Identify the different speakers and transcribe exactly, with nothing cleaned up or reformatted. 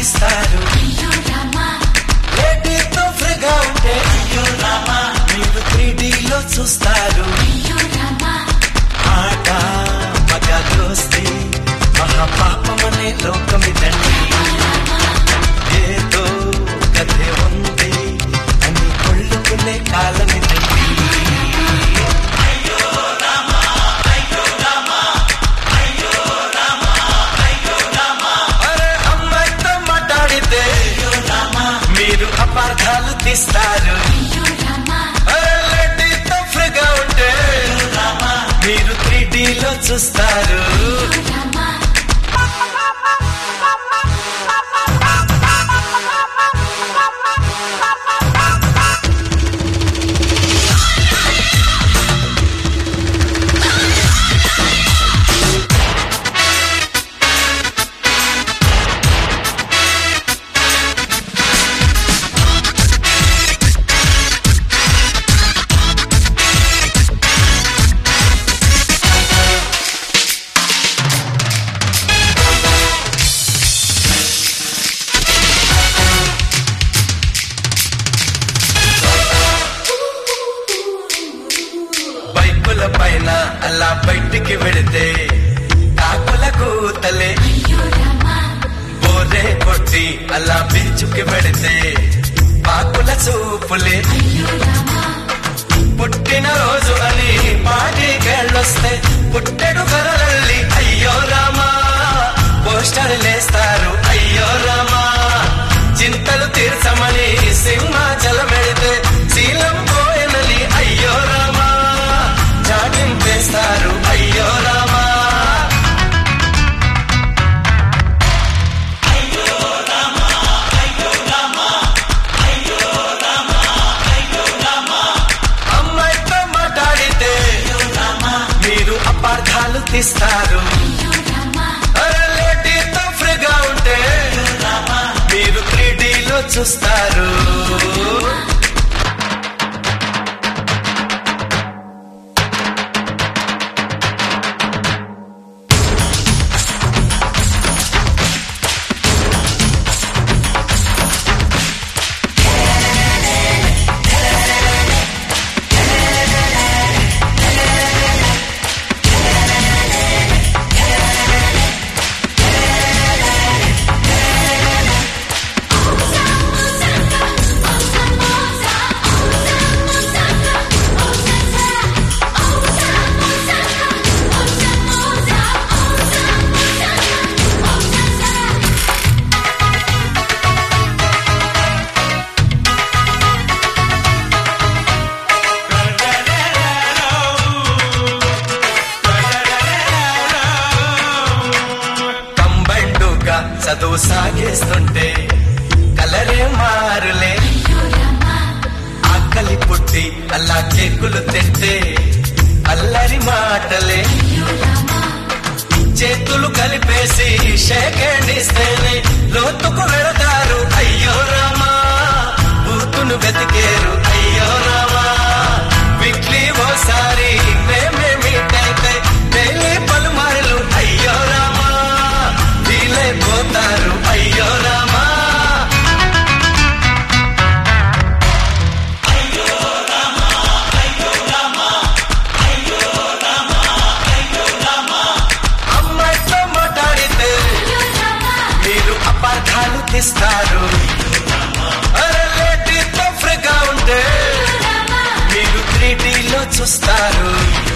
Speaker 1: తీస్తారు. లేడీతో ఫ్రీగా ఉంటే మీరు త్రీ డీలో చూస్తారు. ఆట మగ దోస్తి మహాపాపమనే లోకమిదండి. ఏదో కథే ఉంది అని కొళ్ళుకునే కాలమిదండి. మీరు అపార్థాలు తీస్తారు. లేడీతో ఫ్రీగా ఉంటే మీరు త్రీ డీలో చూస్తారు. పైన అలా బయటికి వెళితే కాకుల కూతలే. బోరే కొట్టి అలా బీచుకి వెళితే పాకుల చూపులే. పుట్టిన రోజు అని పాటికెళ్ళొస్తే పుట్టెడు గరలల్లి అయ్యో రామా పోస్టర్ లేస్తారు. అయ్యో రామా చింతలు తీర్చమని సింహాచలం వెళితే శీలం పోయనని అయ్యో రామా చాటింపేస్తారు. అయ్యో రామా అమ్మాయితో మాట్లాడితే మీరు అపార్థాలు తీస్తారు. లేడీతో ఫ్రీగా ఉంటే మీరు త్రీ డీలో చూస్తారు. చదువు సాగేస్తుంటే కలరే మారులే. ఆకలి పుట్టి అల్లా కేకులు తింటే అల్లరి మాటలే. చేతులు కలిపేసి షేకేడిస్తేనే లోతుకు వెళతారు. అయ్యో రామా బూతును వెతికేరు. అయ్యో రామా వీక్లీ ఓసారి మేమే మీట్ అయితే డైలీ పలుమార్లు అయ్యో రామా పోతారు. అయ్యో రామా అమ్మాయితో మాట్లాడితే మీరు అపార్థాలు తీస్తారు. లేడీతో ఫ్రీగా ఉంటే మీరు త్రీ డీలో చూస్తారు.